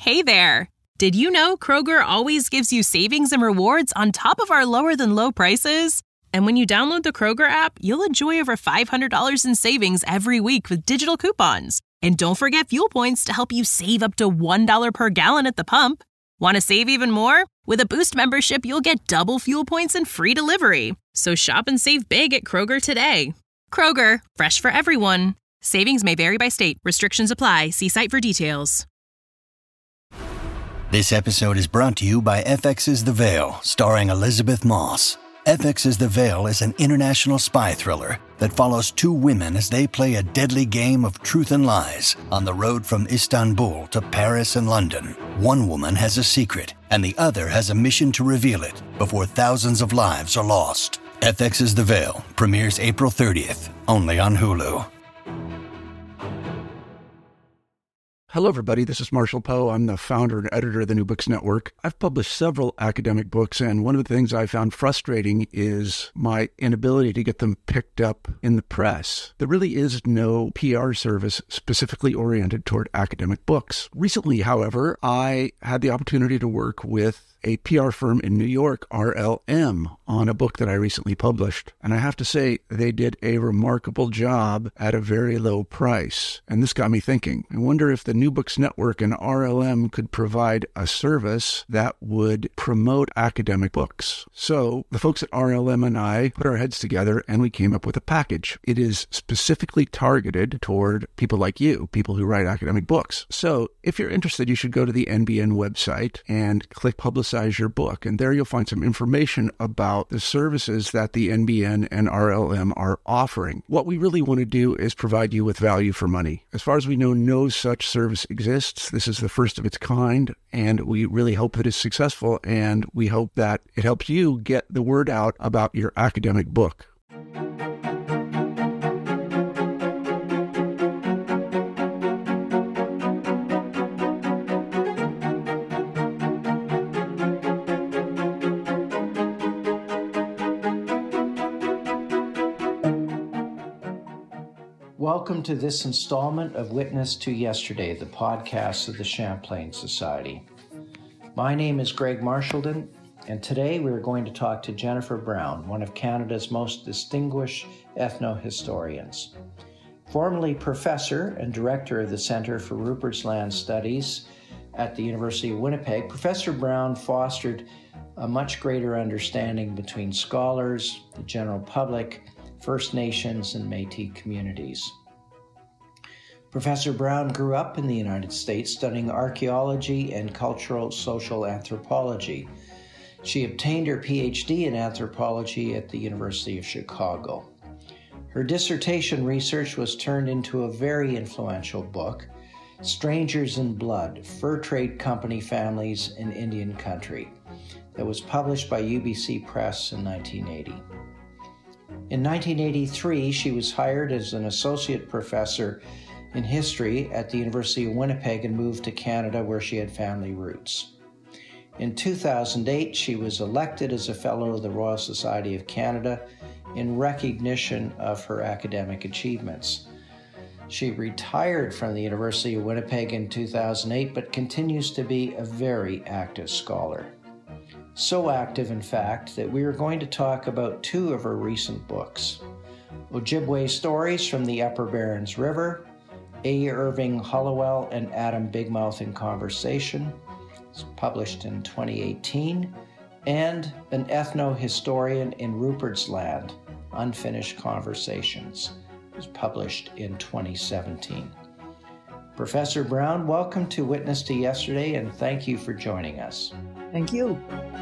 Hey there! Did you know Kroger always gives you savings and rewards on top of our lower-than-low prices? And when you download the Kroger app, you'll enjoy over $500 in savings every week with digital coupons. And don't forget fuel points to help you save up to $1 per gallon at the pump. Want to save even more? With a Boost membership, you'll get double fuel points and free delivery. So shop and save big at Kroger today. Kroger, fresh for everyone. Savings may vary by state. Restrictions apply. See site for details. This episode is brought to you by FX's The Veil, starring Elizabeth Moss. FX's The Veil is an international spy thriller that follows two women as they play a deadly game of truth and lies on the road from Istanbul to Paris and London. One woman has a secret, and the other has a mission to reveal it before thousands of lives are lost. FX's The Veil premieres April 30th, only on Hulu. Hello, everybody. This is Marshall Poe. I'm the founder and editor of the New Books Network. I've published several academic books, and one of the things I found frustrating is my inability to get them picked up in the press. There really is no PR service specifically oriented toward academic books. Recently, however, I had the opportunity to work with a PR firm in New York, RLM, on a book that I recently published. And I have to say, they did a remarkable job at a very low price. And this got me thinking. I wonder if the New Books Network and RLM could provide a service that would promote academic books. So the folks at RLM and I put our heads together and we came up with a package. It is specifically targeted toward people like you, people who write academic books. So if you're interested, you should go to the NBN website and click Publicize Your Book. And there you'll find some information about the services that the NBN and RLM are offering. What we really want to do is provide you with value for money. As far as we know, no such service exists. This is the first of its kind, and we really hope that it's successful, and we hope that it helps you get the word out about your academic book. Welcome to this installment of Witness to Yesterday, the podcast of the Champlain Society. My name is Greg Marchildon, and today we're going to talk to Jennifer Brown, one of Canada's most distinguished ethnohistorians. Formerly professor and director of the Centre for Rupert's Land Studies at the University of Winnipeg, Professor Brown fostered a much greater understanding between scholars, the general public, First Nations, and Métis communities. Professor Brown grew up in the United States studying archaeology and cultural social anthropology. She obtained her PhD in anthropology at the University of Chicago. Her dissertation research was turned into a very influential book, Strangers in Blood: Fur Trade Company Families in Indian Country, that was published by UBC Press in 1980. In 1983, she was hired as an associate professor in history at the University of Winnipeg and moved to Canada, where she had family roots. In 2008, she was elected as a Fellow of the Royal Society of Canada in recognition of her academic achievements. She retired from the University of Winnipeg in 2008, but continues to be a very active scholar. So active, in fact, that we are going to talk about two of her recent books: Ojibwe Stories from the Upper Barrens River, A. Irving Hollowell and Adam Bigmouth in Conversation, it's published in 2018, and An Ethno-Historian in Rupert's Land, Unfinished Conversations, it was published in 2017. Professor Brown, welcome to Witness to Yesterday, and thank you for joining us. Thank you.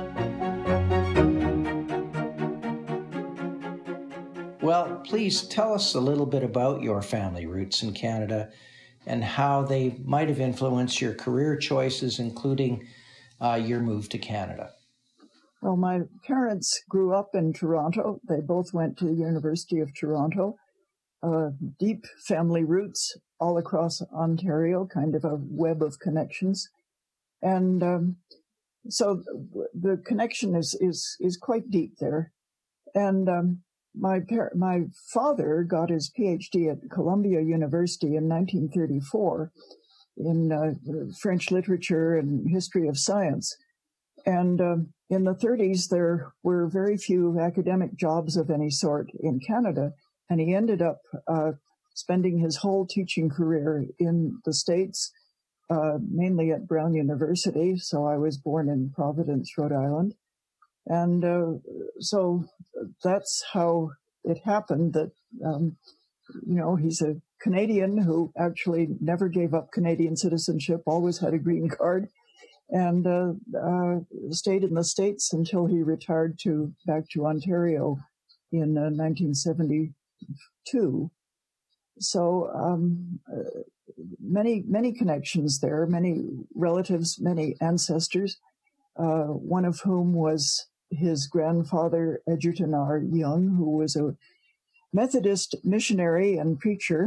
Well, please tell us a little bit about your family roots in Canada and how they might have influenced your career choices, including your move to Canada. Well, my parents grew up in Toronto. They both went to the University of Toronto. Deep family roots all across Ontario, kind of a web of connections. And so the connection is quite deep there. And my father got his PhD at Columbia University in 1934, French literature and history of science. And in the 30s, there were very few academic jobs of any sort in Canada, and he ended up spending his whole teaching career in the States, mainly at Brown University. So I was born in Providence, Rhode Island. And so that's how it happened that, he's a Canadian who actually never gave up Canadian citizenship, always had a green card, and stayed in the States until he retired back to Ontario in 1972. So many connections there, many relatives, many ancestors, one of whom was his grandfather, Egerton R. Young, who was a Methodist missionary and preacher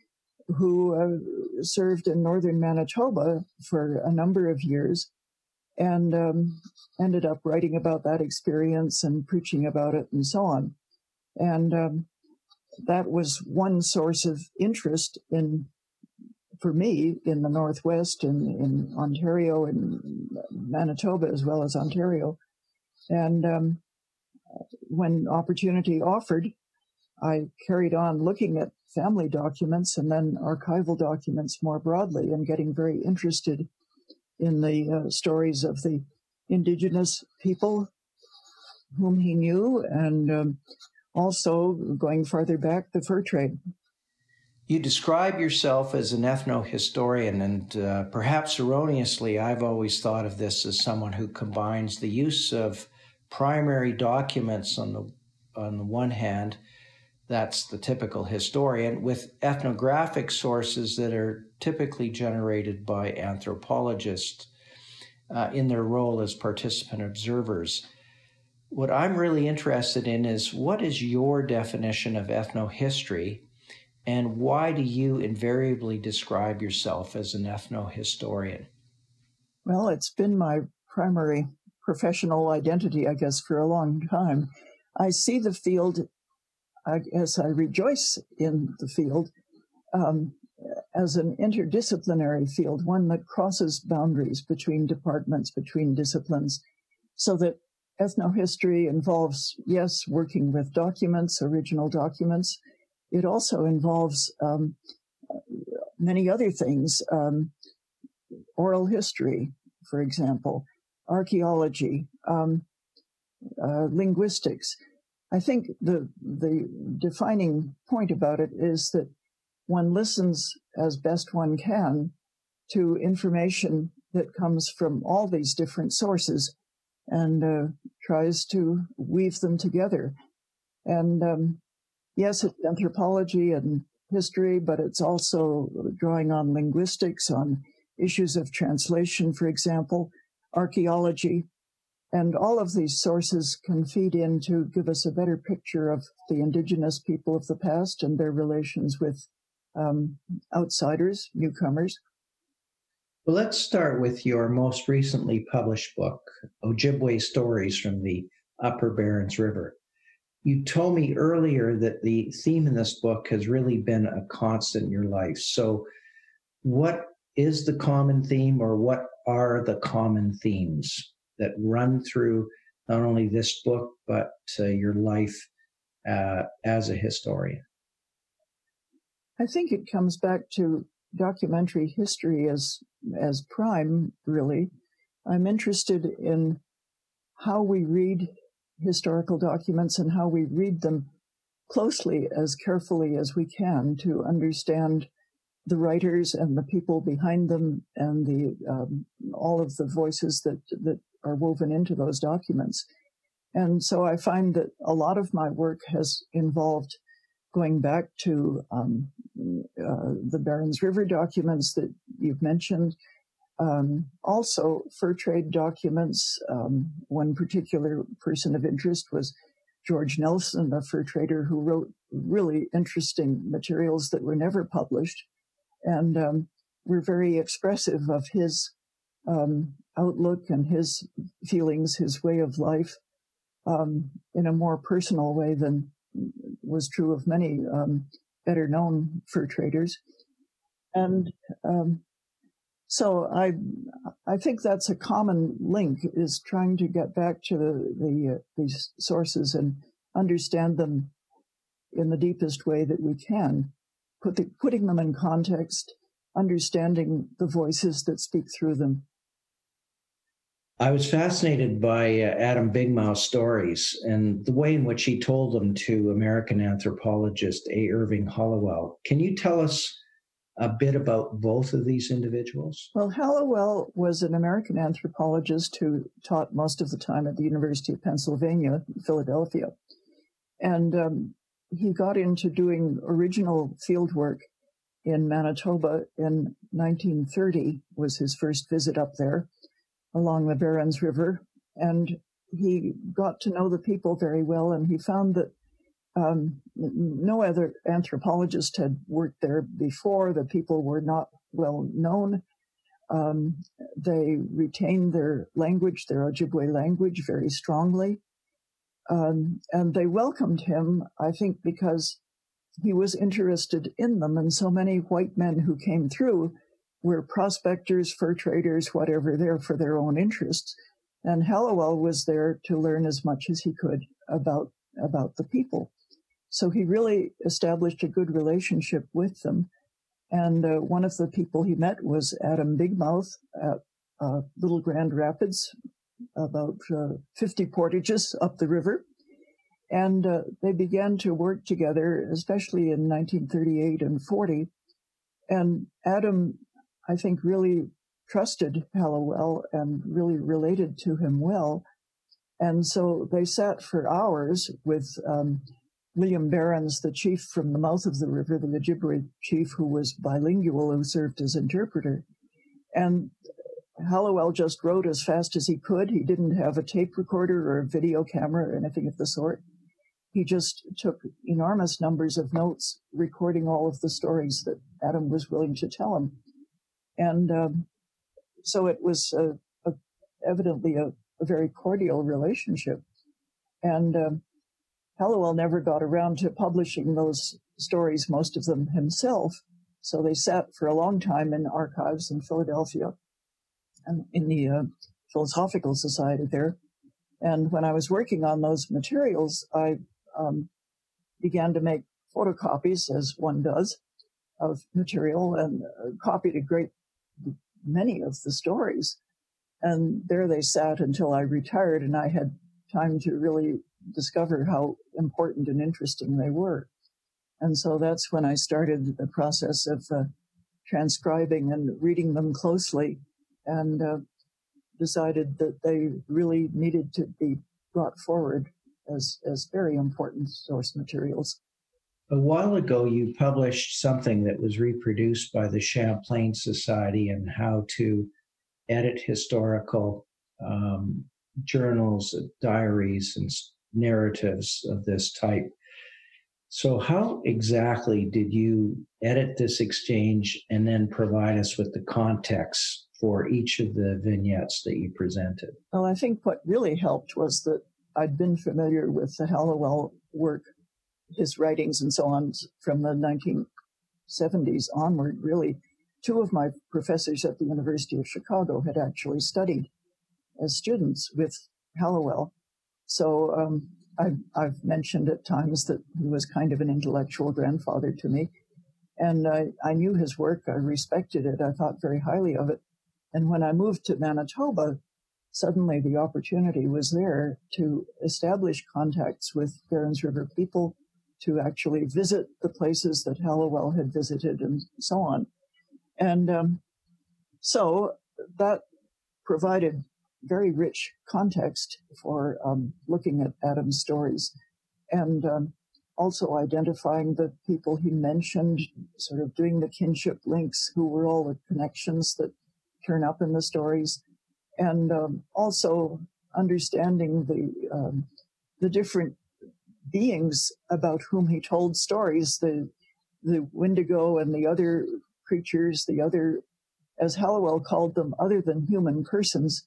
who served in northern Manitoba for a number of years, and ended up writing about that experience and preaching about it and so on. And that was one source of interest for me in the Northwest, in Ontario and Manitoba as well as Ontario. And when opportunity offered, I carried on looking at family documents and then archival documents more broadly, and getting very interested in the stories of the Indigenous people whom he knew, and also going farther back, the fur trade. You describe yourself as an ethnohistorian, and perhaps erroneously, I've always thought of this as someone who combines the use of primary documents on the one hand, that's the typical historian, with ethnographic sources that are typically generated by anthropologists in their role as participant observers. What I'm really interested in is, what is your definition of ethnohistory, and why do you invariably describe yourself as an ethnohistorian? Well, it's been my primary professional identity, I guess, for a long time. I see the field, I guess I rejoice in the field, as an interdisciplinary field, one that crosses boundaries between departments, between disciplines, so that ethnohistory involves, yes, working with documents, original documents. It also involves many other things, oral history, for example, archaeology, linguistics. I think the defining point about it is that one listens as best one can to information that comes from all these different sources and tries to weave them together. And yes, it's anthropology and history, but it's also drawing on linguistics, on issues of translation, for example, archaeology. And all of these sources can feed in to give us a better picture of the Indigenous people of the past and their relations with outsiders, newcomers. Well, let's start with your most recently published book, Ojibwe Stories from the Upper Barrens River. You told me earlier that the theme in this book has really been a constant in your life. So what is the common theme, or what are the common themes that run through not only this book, but your life as a historian? I think it comes back to documentary history as prime, really. I'm interested in how we read historical documents and how we read them closely, as carefully as we can, to understand the writers and the people behind them, and the all of the voices that are woven into those documents. And so I find that a lot of my work has involved going back to the Barrens River documents that you've mentioned, also fur trade documents. One particular person of interest was George Nelson, a fur trader who wrote really interesting materials that were never published, and were very expressive of his outlook and his feelings, his way of life, in a more personal way than was true of many better known fur traders. And So I think that's a common link, is trying to get back to these sources and understand them in the deepest way that we can, putting them in context, understanding the voices that speak through them. I was fascinated by Adam Bigmouth's stories and the way in which he told them to American anthropologist A. Irving Hallowell. Can you tell us a bit about both of these individuals? Well, Hallowell was an American anthropologist who taught most of the time at the University of Pennsylvania, Philadelphia. And he got into doing original field work in Manitoba in 1930, was his first visit up there along the Barrens River. And he got to know the people very well, and he found that no other anthropologist had worked there before. The people were not well known. They retained their language, their Ojibwe language, very strongly. And they welcomed him, I think, because he was interested in them. And so many white men who came through were prospectors, fur traders, whatever, there for their own interests. And Hallowell was there to learn as much as he could about the people. So he really established a good relationship with them. And one of the people he met was Adam Bigmouth at Little Grand Rapids, about 50 portages up the river. And they began to work together, especially in 1938 and 40. And Adam, I think, really trusted Hallowell and really related to him well. And so they sat for hours with William Barrens, the chief from the mouth of the river, the Ojibwe chief who was bilingual, who served as interpreter. And Hallowell just wrote as fast as he could. He didn't have a tape recorder or a video camera or anything of the sort. He just took enormous numbers of notes, recording all of the stories that Adam was willing to tell him. And so it was evidently a very cordial relationship. And Hallowell never got around to publishing those stories, most of them himself. So they sat for a long time in archives in Philadelphia and in the Philosophical Society there. And when I was working on those materials, I began to make photocopies, as one does, of material, and copied a great many of the stories. And there they sat until I retired, and I had time to really discover how important and interesting they were. And so that's when I started the process of transcribing and reading them closely, and decided that they really needed to be brought forward as very important source materials. A while ago, you published something that was reproduced by the Champlain Society on how to edit historical journals, diaries, and narratives of this type. So how exactly did you edit this exchange and then provide us with the context for each of the vignettes that you presented? Well, I think what really helped was that I'd been familiar with the Hallowell work, his writings and so on, from the 1970s onward, really. Two of my professors at the University of Chicago had actually studied as students with Hallowell. So I've mentioned at times that he was kind of an intellectual grandfather to me. And I knew his work. I respected it. I thought very highly of it. And when I moved to Manitoba, suddenly the opportunity was there to establish contacts with Barrens River people, to actually visit the places that Hallowell had visited and so on. And so that provided very rich context for looking at Adam's stories, and also identifying the people he mentioned, sort of doing the kinship links, who were all the connections that turn up in the stories, and also understanding the different beings about whom he told stories, the Wendigo and the other creatures, the other, as Hallowell called them, other than human persons,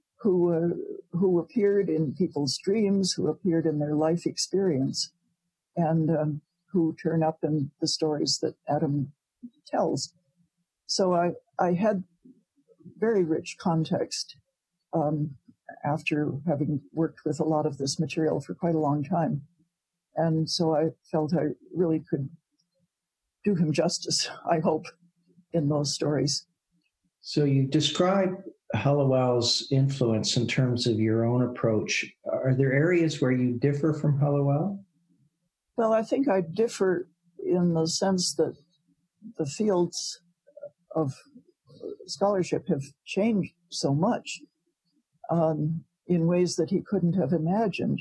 who appeared in people's dreams, who appeared in their life experience, and who turn up in the stories that Adam tells. So I had very rich context after having worked with a lot of this material for quite a long time. And so I felt I really could do him justice, I hope, in those stories. So you describe Hallowell's influence in terms of your own approach. Are there areas where you differ from Hallowell? Well, I think I differ in the sense that the fields of scholarship have changed so much in ways that he couldn't have imagined.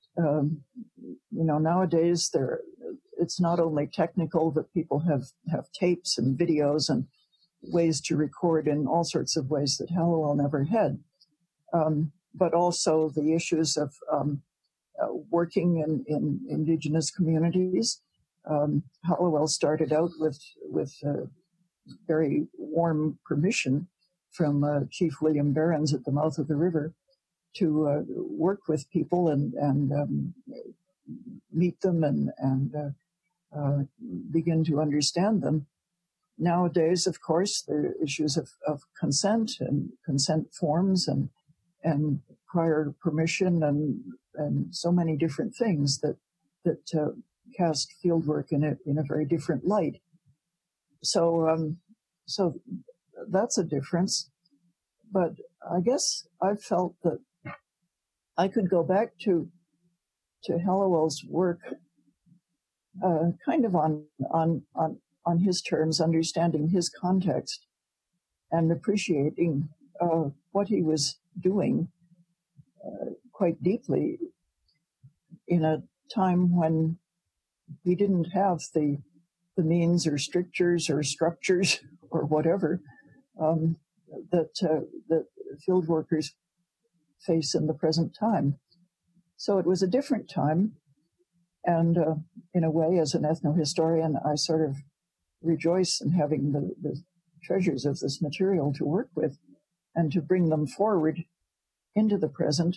Nowadays it's not only technical, that people have tapes and videos and ways to record in all sorts of ways that Hallowell never had, but also the issues of working in Indigenous communities. Hallowell started out with very warm permission from Chief William Behrens at the mouth of the river to work with people and meet them and begin to understand them. Nowadays, of course, there are issues of consent and consent forms and prior permission and so many different things that cast fieldwork in a very different light. So that's a difference. But I guess I felt that I could go back to Hallowell's work kind of on his terms, understanding his context and appreciating what he was doing quite deeply in a time when we didn't have the means or strictures or structures or whatever that field workers face in the present time. So it was a different time. And in a way, as an ethnohistorian, I sort of rejoice in having the treasures of this material to work with and to bring them forward into the present,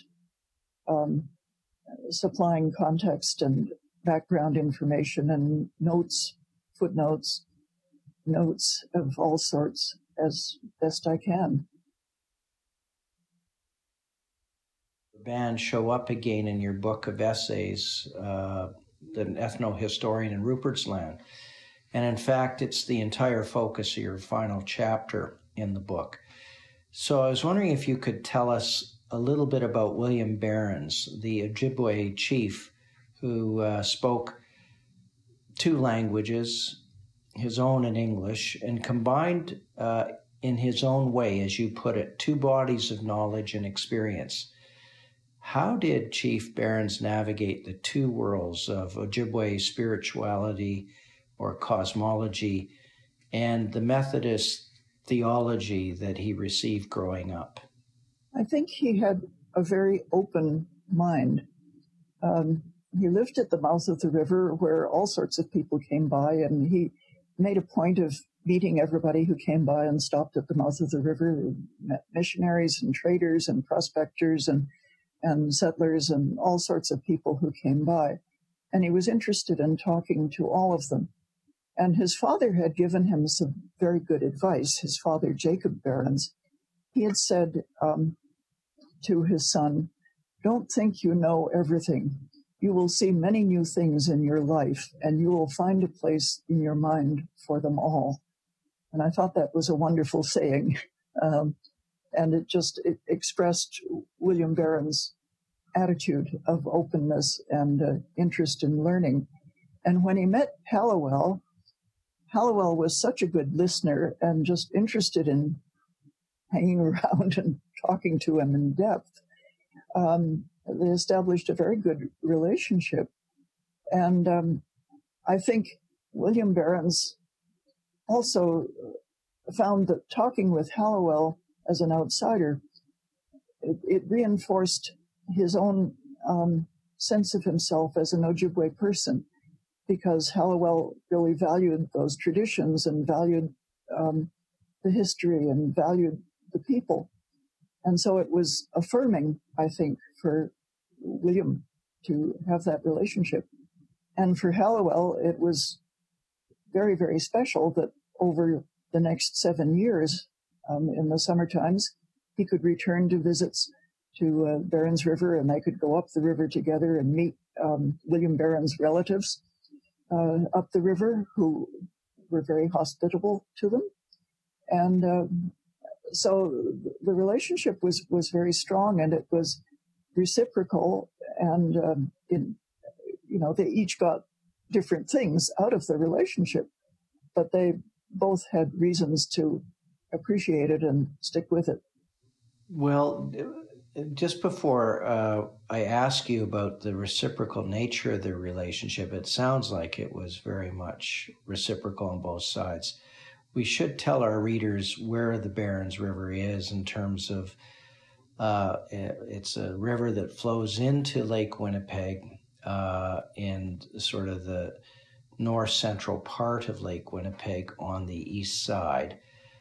supplying context and background information and notes, footnotes, notes of all sorts as best I can. Bands show up again in your book of essays, The Ethnohistorian in Rupert's Land. And in fact, it's the entire focus of your final chapter in the book. So I was wondering if you could tell us a little bit about William Behrens, the Ojibwe chief who spoke two languages, his own and English, and combined in his own way, as you put it, two bodies of knowledge and experience. How did Chief Behrens navigate the two worlds of Ojibwe spirituality or cosmology and the Methodist theology that he received growing up? I think he had a very open mind. He lived at the mouth of the river where all sorts of people came by, and he made a point of meeting everybody who came by and stopped at the mouth of the river. He met missionaries and traders and prospectors and settlers and all sorts of people who came by. And he was interested in talking to all of them. And his father had given him some very good advice. His father, Jacob Behrens, he had said to his son, "Don't think you know everything. You will see many new things in your life, and you will find a place in your mind for them all." And I thought that was a wonderful saying. And it expressed William Behrens' attitude of openness and interest in learning. And when he met Hallowell was such a good listener and just interested in hanging around and talking to him in depth. They established a very good relationship. And I think William Behrens also found that talking with Hallowell as an outsider, it reinforced his own sense of himself as an Ojibwe person, because Hallowell really valued those traditions and valued the history and valued the people. And so it was affirming, I think, for William to have that relationship. And for Hallowell, it was very, very special that over the next 7 years, In the summer times, he could return to visits to Barons River, and they could go up the river together and meet William Barron's relatives up the river, who were very hospitable to them. And so the relationship was very strong, and it was reciprocal, and they each got different things out of the relationship, but they both had reasons to appreciate it and stick with it. Well, just before I ask you about the reciprocal nature of the relationship, it sounds like it was very much reciprocal on both sides. We should tell our readers where the Barons River is in terms of it's a river that flows into Lake Winnipeg in sort of the north-central part of Lake Winnipeg on the east side.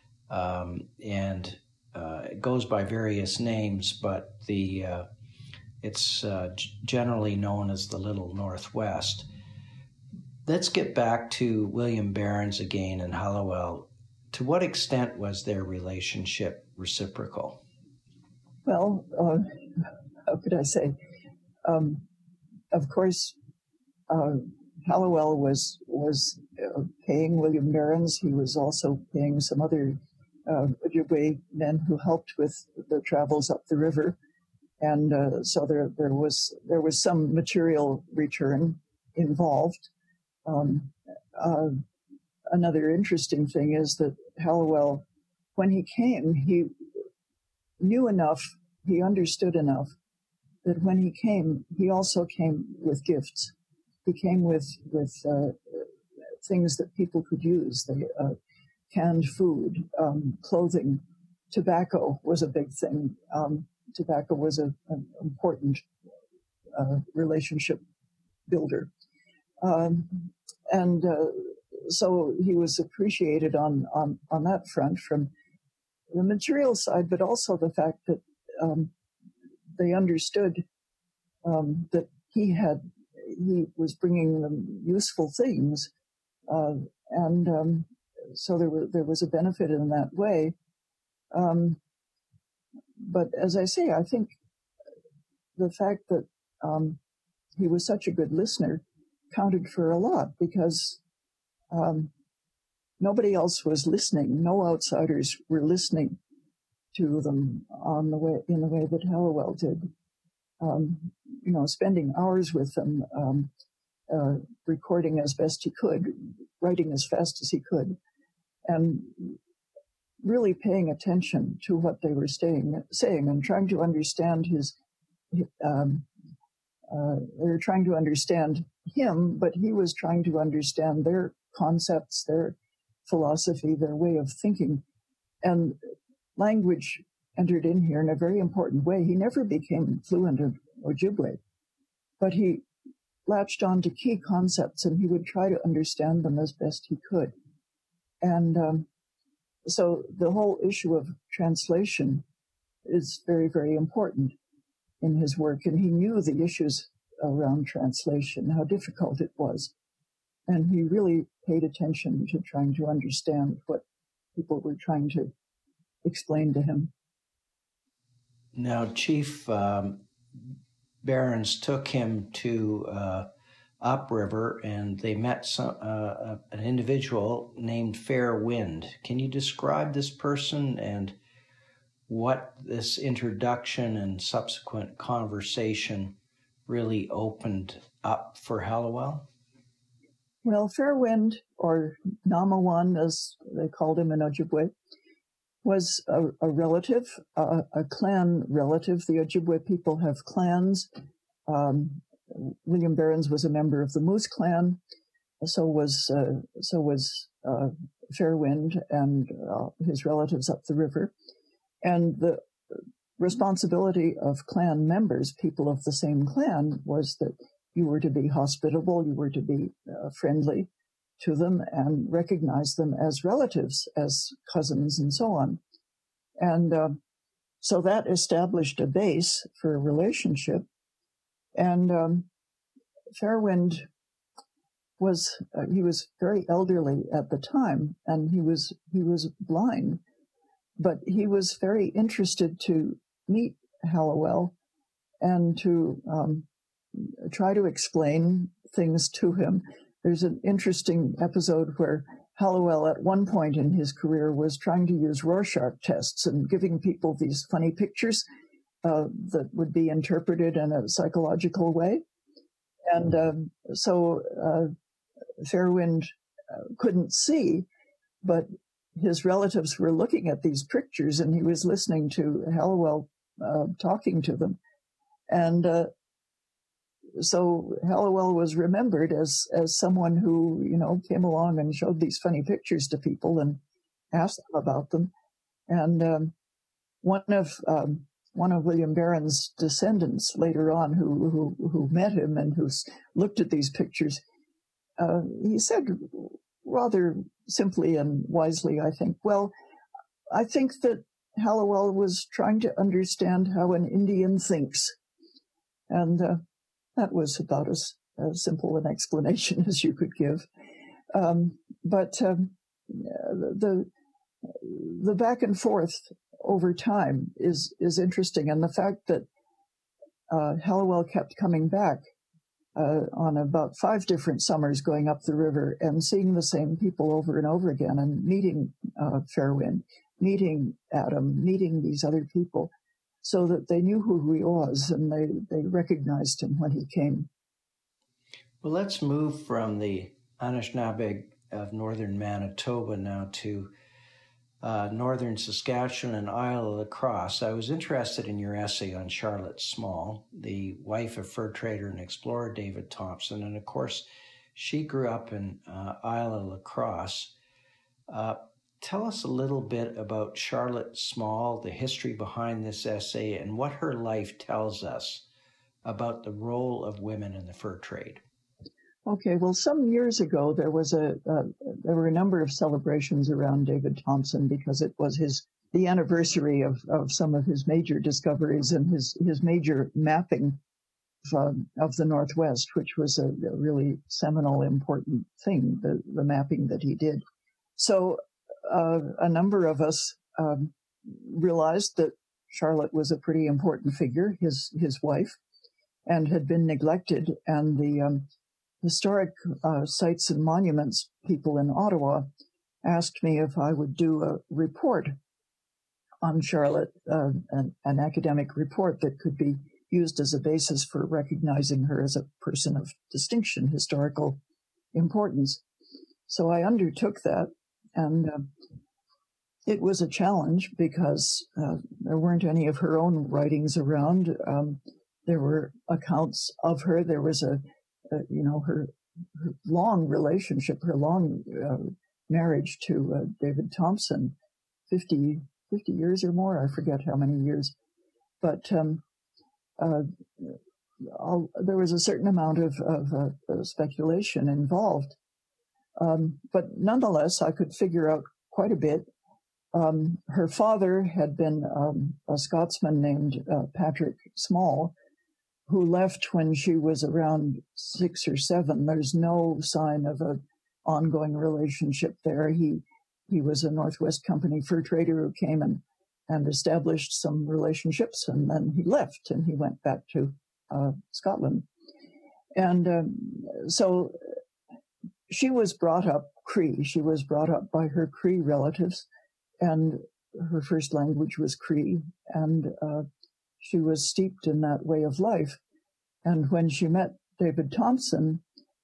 It goes by various names, but it's generally known as the Little Northwest. Let's get back to William Barons again and Hallowell. To what extent was their relationship reciprocal? Well, how could I say? Of course, Hallowell was paying William Barons. He was also paying some other Ojibwe men who helped with the travels up the river, and so there was some material return involved. Another interesting thing is that Hallowell, when he came, he knew enough, he understood enough that when he came, he also came with gifts. He came with things that people could use. Canned food, clothing, tobacco was a big thing. Tobacco was an important relationship builder. So he was appreciated on that front from the material side, but also the fact that they understood that he was bringing them useful things, so there was a benefit in that way. But as I say, I think the fact that he was such a good listener counted for a lot, because nobody else was listening. No outsiders were listening to them in the way that Hallowell did. Spending hours with them, recording as best he could, writing as fast as he could, and really paying attention to what they were saying and trying to understand they were trying to understand him, but he was trying to understand their concepts, their philosophy, their way of thinking. And language entered in here in a very important way. He never became fluent in Ojibwe, but he latched on to key concepts, and he would try to understand them as best he could. And so the whole issue of translation is very, very important in his work. And he knew the issues around translation, how difficult it was. And he really paid attention to trying to understand what people were trying to explain to him. Now, Chief Barons took him to upriver, and they met an individual named Fair Wind. Can you describe this person and what this introduction and subsequent conversation really opened up for Hallowell? Well, Fair Wind, or Namawan, as they called him in Ojibwe, was a relative, a clan relative. The Ojibwe people have clans. William Barons was a member of the Moose clan. So was Fair Wind and his relatives up the river. And the responsibility of clan members, people of the same clan, was that you were to be hospitable, you were to be friendly to them and recognize them as relatives, as cousins, and so on. And so that established a base for a relationship. And Fairwind he was very elderly at the time, and he was blind. But he was very interested to meet Hallowell and to try to explain things to him. There's an interesting episode where Hallowell, at one point in his career, was trying to use Rorschach tests and giving people these funny pictures that would be interpreted in a psychological way. And so Fairwind couldn't see, but his relatives were looking at these pictures, and he was listening to Hallowell talking to them. And so Hallowell was remembered as someone who, came along and showed these funny pictures to people and asked them about them. And one of William Barron's descendants later on, who met him and who looked at these pictures, he said rather simply and wisely, I think, well, I think that Hallowell was trying to understand how an Indian thinks. And that was about as simple an explanation as you could give. But the back and forth over time is interesting. And the fact that Hallowell kept coming back on about 5 different summers going up the river and seeing the same people over and over again and meeting Fairwind, meeting Adam, meeting these other people, so that they knew who he was and they recognized him when he came. Well, let's move from the Anishinaabe of northern Manitoba now to northern Saskatchewan and Isle of Lacrosse. I was interested in your essay on Charlotte Small, the wife of fur trader and explorer David Thompson. And of course, she grew up in Isle of Lacrosse. Tell us a little bit about Charlotte Small, the history behind this essay, and what her life tells us about the role of women in the fur trade. Okay, well, some years ago, there were a number of celebrations around David Thompson because it was the anniversary of some of his major discoveries and his major mapping of the Northwest, which was a really seminal, important thing, the mapping that he did. So a number of us realized that Charlotte was a pretty important figure, his wife, and had been neglected. And the historic sites and monuments people in Ottawa asked me if I would do a report on Charlotte, an academic report that could be used as a basis for recognizing her as a person of distinction, historical importance. So I undertook that, and it was a challenge because there weren't any of her own writings around. There were accounts of her. There was her long relationship, her long marriage to David Thompson, 50 years or more. I forget how many years. But there was a certain amount of speculation involved. But nonetheless, I could figure out quite a bit. Her father had been a Scotsman named Patrick Small, who left when she was around 6 or 7. There's no sign of an ongoing relationship there. He was a Northwest Company fur trader who came and established some relationships, and then he left and he went back to Scotland. And so she was brought up Cree. She was brought up by her Cree relatives, and her first language was Cree, and she was steeped in that way of life. And when she met David Thompson,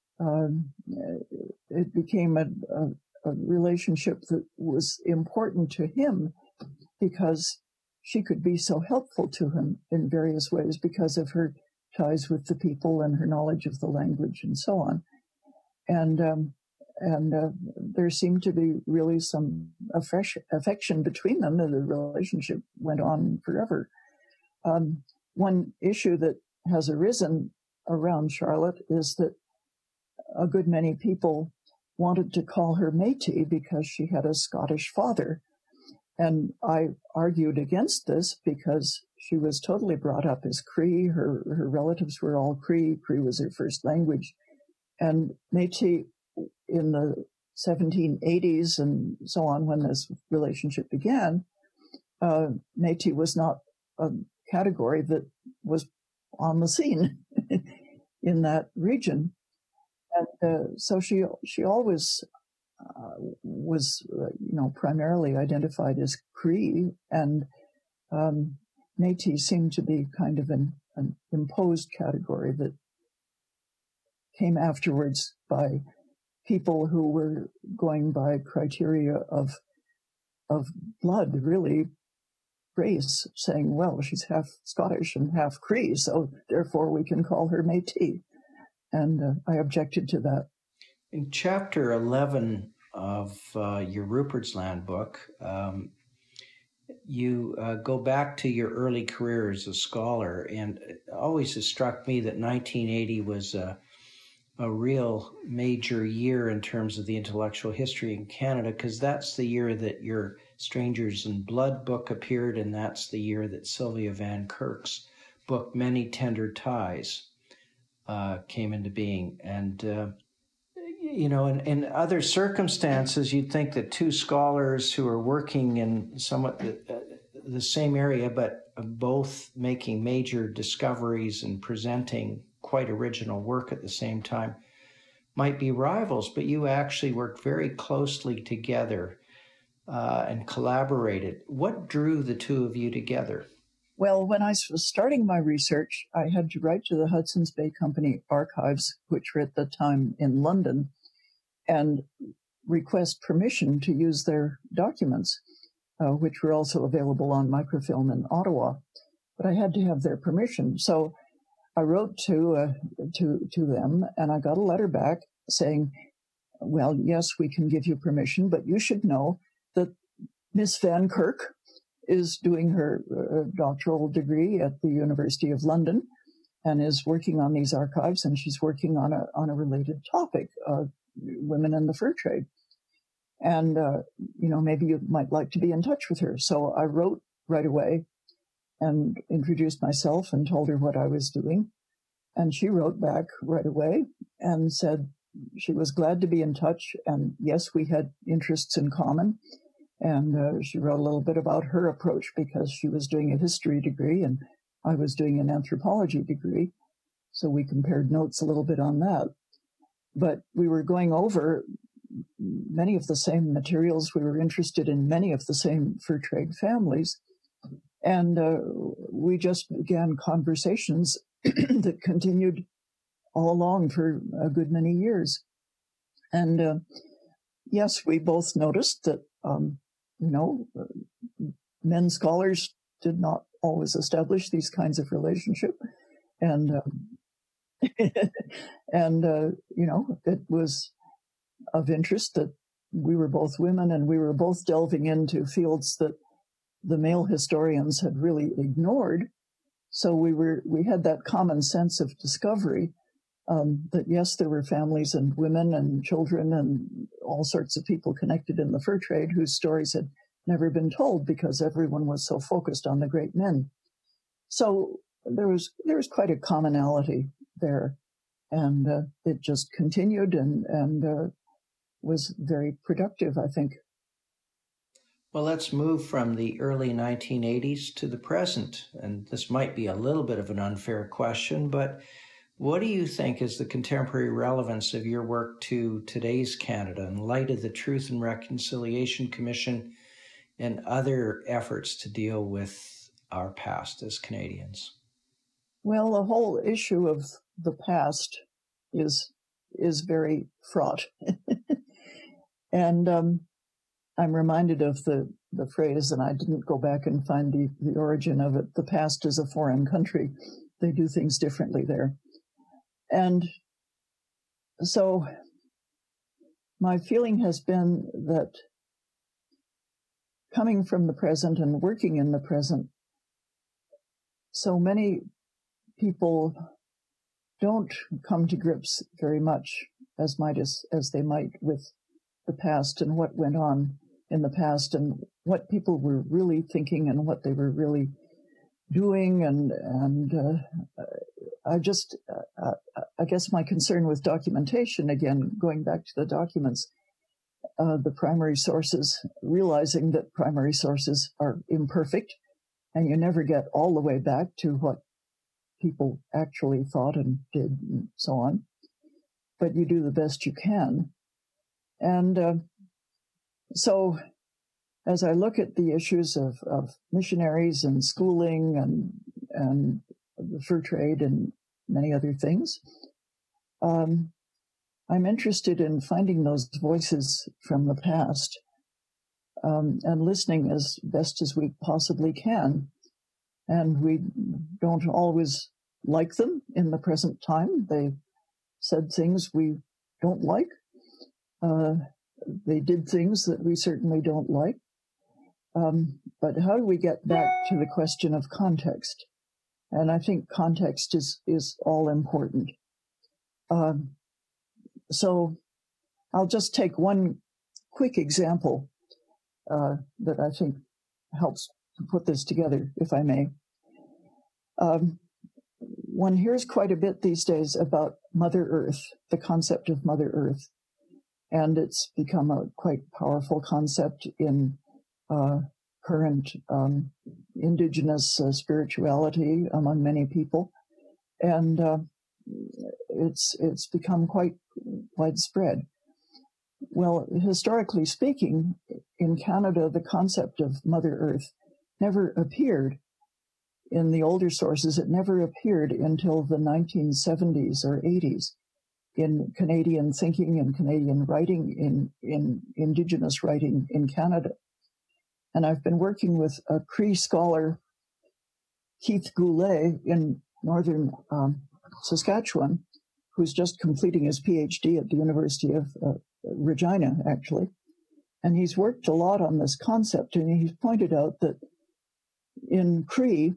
it became a relationship that was important to him because she could be so helpful to him in various ways because of her ties with the people and her knowledge of the language and so on. And there seemed to be really some affection between them, and the relationship went on forever. One issue that has arisen around Charlotte is that a good many people wanted to call her Métis because she had a Scottish father. And I argued against this because she was totally brought up as Cree. Her relatives were all Cree. Cree was her first language. And Métis in the 1780s and so on, when this relationship began, Métis was not a category that was on the scene in that region. And so she always was, primarily identified as Cree, and Métis seemed to be kind of an imposed category that came afterwards by people who were going by criteria of blood, really, race, saying, well, she's half Scottish and half Cree, so therefore we can call her Métis. And I objected to that. In Chapter 11 of your Rupert's Land book, you go back to your early career as a scholar, and it always has struck me that 1980 was a real major year in terms of the intellectual history in Canada, because that's the year that your Strangers in Blood book appeared, and that's the year that Sylvia Van Kirk's book, Many Tender Ties, came into being. And, in other circumstances, you'd think that two scholars who are working in somewhat the same area, but both making major discoveries and presenting quite original work at the same time, might be rivals, but you actually worked very closely together and collaborated. What drew the two of you together? Well, when I was starting my research, I had to write to the Hudson's Bay Company archives, which were at the time in London, and request permission to use their documents, which were also available on microfilm in Ottawa. But I had to have their permission. So I wrote to them, and I got a letter back saying, well, yes, we can give you permission, but you should know that Miss Van Kirk is doing her doctoral degree at the University of London and is working on these archives, and she's working on a related topic, women in the fur trade. And, maybe you might like to be in touch with her. So I wrote right away and introduced myself and told her what I was doing. And she wrote back right away and said she was glad to be in touch. And yes, we had interests in common. And she wrote a little bit about her approach, because she was doing a history degree and I was doing an anthropology degree. So we compared notes a little bit on that. But we were going over many of the same materials. We were interested in many of the same fur trade families. And we just began conversations that continued all along for a good many years. And yes, we both noticed that, men scholars did not always establish these kinds of relationship. And, it was of interest that we were both women and we were both delving into fields that the male historians had really ignored. So we had that common sense of discovery, that yes, there were families and women and children and all sorts of people connected in the fur trade whose stories had never been told because everyone was so focused on the great men. So there was quite a commonality there, and it just continued and was very productive, I think. Well, let's move from the early 1980s to the present. And this might be a little bit of an unfair question, but what do you think is the contemporary relevance of your work to today's Canada in light of the Truth and Reconciliation Commission and other efforts to deal with our past as Canadians? Well, the whole issue of the past is very fraught. And I'm reminded of the phrase, and I didn't go back and find the origin of it, the past is a foreign country. They do things differently there. And so my feeling has been that coming from the present and working in the present, so many people don't come to grips very much as they might with the past and what went on in the past and what people were really thinking and what they were really doing. And I guess my concern with documentation, again, going back to the documents, the primary sources, realizing that primary sources are imperfect, and you never get all the way back to what people actually thought and did and so on. But you do the best you can. And so as I look at the issues of missionaries and schooling and the fur trade and many other things, I'm interested in finding those voices from the past and listening as best as we possibly can. And we don't always like them in the present time. They said things we don't like. They did things that we certainly don't like. But how do we get back to the question of context? And I think context is all important. So I'll just take one quick example that I think helps to put this together, if I may. One hears quite a bit these days about Mother Earth, the concept of Mother Earth, and it's become a quite powerful concept in current indigenous spirituality among many people, and it's become quite widespread. Well, historically speaking, in Canada, the concept of Mother Earth never appeared. In the older sources, it never appeared until the 1970s or 80s in Canadian thinking and Canadian writing, in Indigenous writing in Canada. And I've been working with a Cree scholar, Keith Goulet, in northern Saskatchewan, who's just completing his PhD at the University of Regina, actually. And he's worked a lot on this concept, and he's pointed out that in Cree,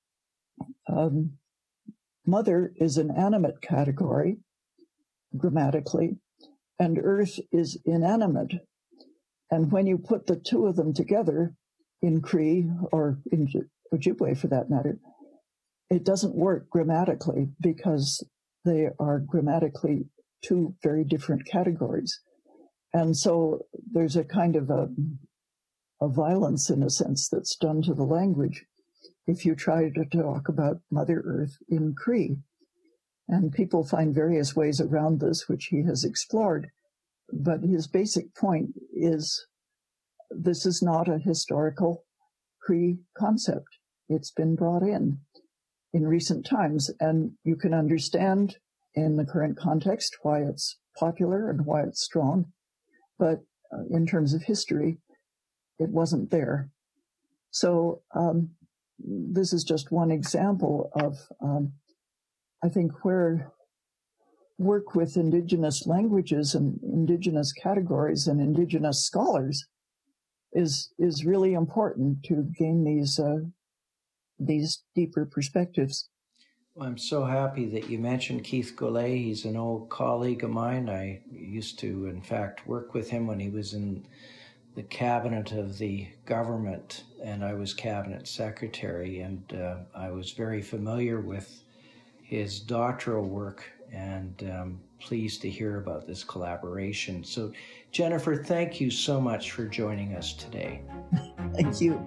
mother is an animate category, grammatically, and earth is inanimate. And when you put the two of them together in Cree, or in Ojibwe for that matter, it doesn't work grammatically because they are grammatically two very different categories. And so there's a kind of a violence, in a sense, that's done to the language if you try to talk about Mother Earth in Cree. And people find various ways around this, which he has explored. But his basic point is this is not a historical Cree concept. It's been brought in recent times, and you can understand in the current context why it's popular and why it's strong. But in terms of history, it wasn't there. So this is just one example of, I think, where work with Indigenous languages and Indigenous categories and Indigenous scholars is really important to gain these deeper perspectives. Well, I'm so happy that you mentioned Keith Goulet. He's an old colleague of mine. I used to, in fact, work with him when he was in the cabinet of the government, and I was cabinet secretary, and I was very familiar with his doctoral work, and pleased to hear about this collaboration. So, Jennifer, thank you so much for joining us today. Thank you.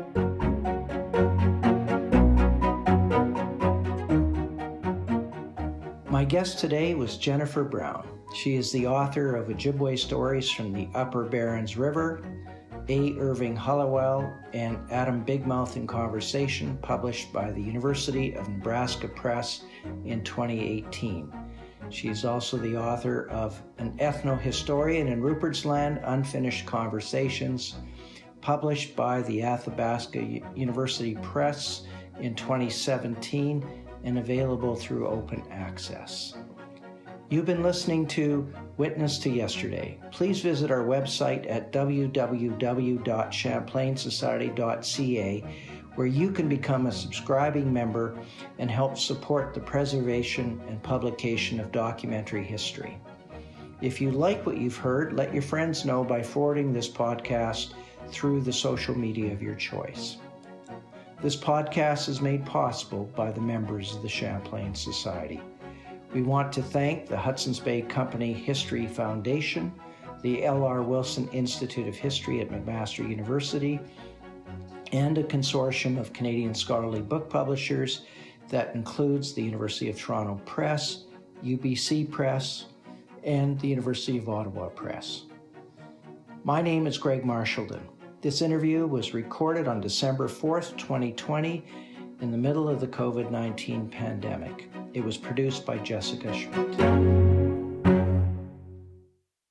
My guest today was Jennifer Brown. She is the author of Ojibwe Stories from the Upper Barrens River, A. Irving Halliwell, and Adam Bigmouth in Conversation, published by the University of Nebraska Press in 2018. She is also the author of An Ethno-Historian in Rupert's Land, Unfinished Conversations, published by the Athabasca University Press in 2017 and available through open access. You've been listening to Witness to Yesterday. Please visit our website at www.champlainsociety.ca, where you can become a subscribing member and help support the preservation and publication of documentary history. If you like what you've heard, let your friends know by forwarding this podcast through the social media of your choice. This podcast is made possible by the members of the Champlain Society. We want to thank the Hudson's Bay Company History Foundation, the L.R. Wilson Institute of History at McMaster University, and a consortium of Canadian scholarly book publishers that includes the University of Toronto Press, UBC Press, and the University of Ottawa Press. My name is Greg Marchildon. This interview was recorded on December 4th, 2020, in the middle of the COVID-19 pandemic. It was produced by Jessica Schmidt.